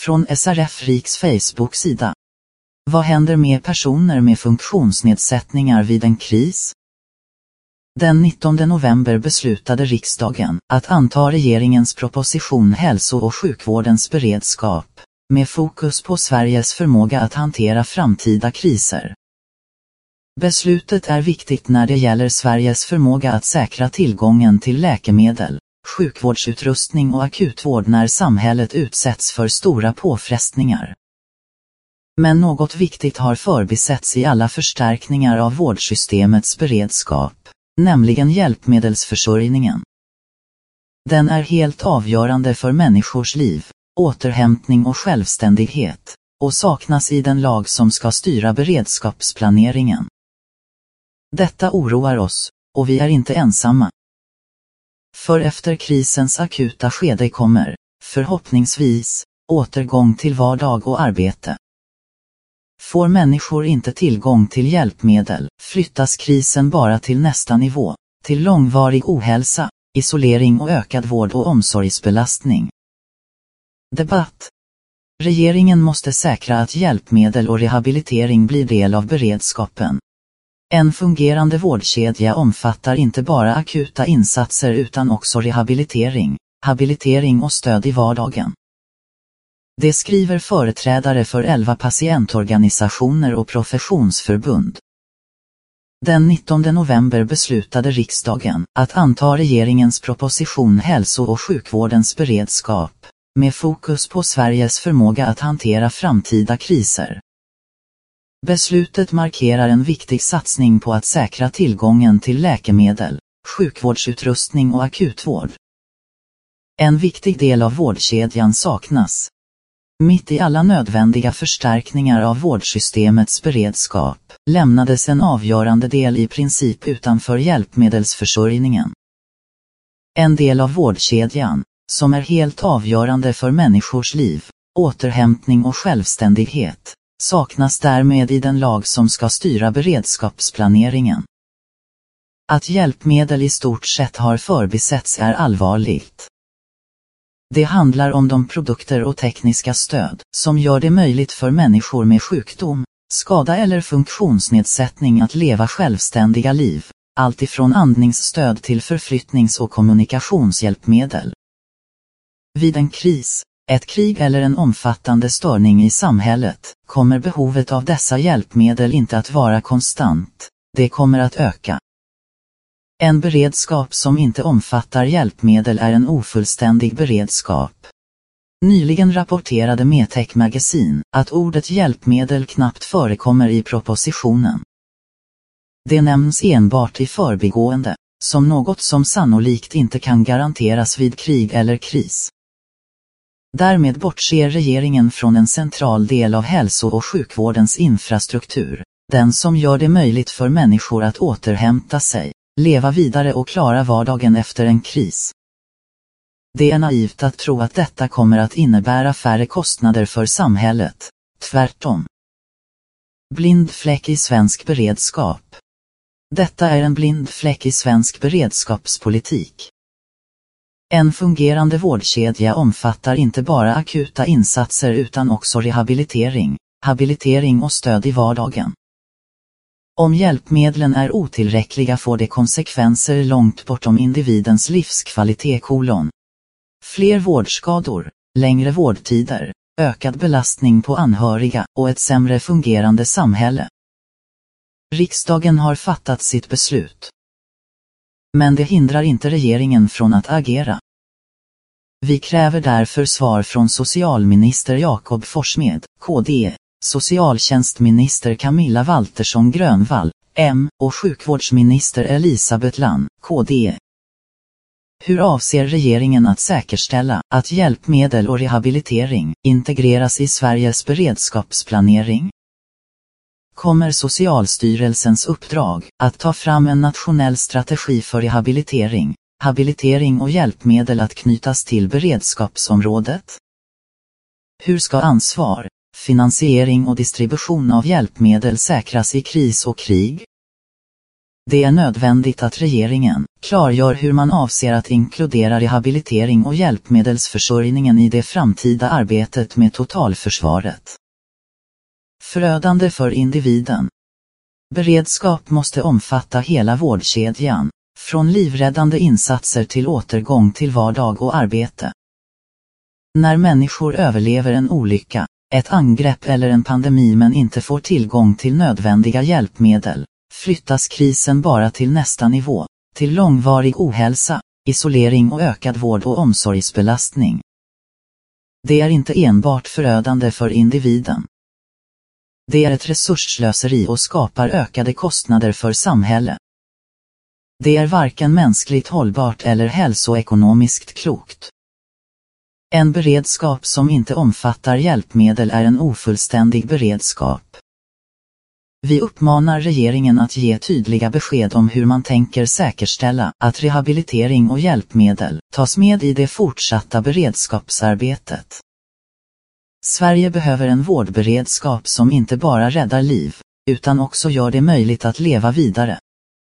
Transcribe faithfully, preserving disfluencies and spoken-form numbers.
Från S R F Riks Facebook-sida. Vad händer med personer med funktionsnedsättningar vid en kris? Den nittonde november beslutade riksdagen att anta regeringens proposition Hälso- och sjukvårdens beredskap, med fokus på Sveriges förmåga att hantera framtida kriser. Beslutet är viktigt när det gäller Sveriges förmåga att säkra tillgången till läkemedel, sjukvårdsutrustning och akutvård när samhället utsätts för stora påfrestningar. Men något viktigt har förbisetts i alla förstärkningar av vårdsystemets beredskap, nämligen hjälpmedelsförsörjningen. Den är helt avgörande för människors liv, återhämtning och självständighet, och saknas i den lag som ska styra beredskapsplaneringen. Detta oroar oss, och vi är inte ensamma. För efter krisens akuta skede kommer, förhoppningsvis, återgång till vardag och arbete. Får människor inte tillgång till hjälpmedel, flyttas krisen bara till nästa nivå, till långvarig ohälsa, isolering och ökad vård- och omsorgsbelastning. Debatt. Regeringen måste säkra att hjälpmedel och rehabilitering blir del av beredskapen. En fungerande vårdkedja omfattar inte bara akuta insatser utan också rehabilitering, habilitering och stöd i vardagen. Det skriver företrädare för elva patientorganisationer och professionsförbund. Den nittonde november beslutade riksdagen att anta regeringens proposition Hälso- och sjukvårdens beredskap, med fokus på Sveriges förmåga att hantera framtida kriser. Beslutet markerar en viktig satsning på att säkra tillgången till läkemedel, sjukvårdsutrustning och akutvård. En viktig del av vårdkedjan saknas. Mitt i alla nödvändiga förstärkningar av vårdsystemets beredskap lämnades en avgörande del i princip utanför hjälpmedelsförsörjningen. En del av vårdkedjan, som är helt avgörande för människors liv, återhämtning och självständighet, saknas därmed i den lag som ska styra beredskapsplaneringen. Att hjälpmedel i stort sett har förbisetts är allvarligt. Det handlar om de produkter och tekniska stöd som gör det möjligt för människor med sjukdom, skada eller funktionsnedsättning att leva självständiga liv, allt ifrån andningsstöd till förflyttnings- och kommunikationshjälpmedel. Vid en kris, ett krig eller en omfattande störning i samhället, kommer behovet av dessa hjälpmedel inte att vara konstant, det kommer att öka. En beredskap som inte omfattar hjälpmedel är en ofullständig beredskap. Nyligen rapporterade Metec Magazine att ordet hjälpmedel knappt förekommer i propositionen. Det nämns enbart i förbigående, som något som sannolikt inte kan garanteras vid krig eller kris. Därmed bortser regeringen från en central del av hälso- och sjukvårdens infrastruktur, den som gör det möjligt för människor att återhämta sig, leva vidare och klara vardagen efter en kris. Det är naivt att tro att detta kommer att innebära färre kostnader för samhället, tvärtom. Blind fläck i svensk beredskap. Detta är en blind fläck i svensk beredskapspolitik. En fungerande vårdkedja omfattar inte bara akuta insatser utan också rehabilitering, habilitering och stöd i vardagen. Om hjälpmedlen är otillräckliga får det konsekvenser långt bortom individens livskvalitet kolon. Fler vårdskador, längre vårdtider, ökad belastning på anhöriga och ett sämre fungerande samhälle. Riksdagen har fattat sitt beslut. Men det hindrar inte regeringen från att agera. Vi kräver därför svar från socialminister Jakob Forssmed, K D, socialtjänstminister Camilla Waltersson Grönvall, M, och sjukvårdsminister Elisabeth Lann, K D. Hur avser regeringen att säkerställa att hjälpmedel och rehabilitering integreras i Sveriges beredskapsplanering? Kommer Socialstyrelsens uppdrag att ta fram en nationell strategi för rehabilitering, habilitering och hjälpmedel att knytas till beredskapsområdet? Hur ska ansvar, finansiering och distribution av hjälpmedel säkras i kris och krig? Det är nödvändigt att regeringen klargör hur man avser att inkludera rehabilitering och hjälpmedelsförsörjningen i det framtida arbetet med totalförsvaret. Förödande för individen. Beredskap måste omfatta hela vårdkedjan, från livräddande insatser till återgång till vardag och arbete. När människor överlever en olycka, ett angrepp eller en pandemi men inte får tillgång till nödvändiga hjälpmedel, flyttas krisen bara till nästa nivå, till långvarig ohälsa, isolering och ökad vård- och omsorgsbelastning. Det är inte enbart förödande för individen. Det är ett resursslöseri och skapar ökade kostnader för samhället. Det är varken mänskligt hållbart eller hälsoekonomiskt klokt. En beredskap som inte omfattar hjälpmedel är en ofullständig beredskap. Vi uppmanar regeringen att ge tydliga besked om hur man tänker säkerställa att rehabilitering och hjälpmedel tas med i det fortsatta beredskapsarbetet. Sverige behöver en vårdberedskap som inte bara räddar liv, utan också gör det möjligt att leva vidare.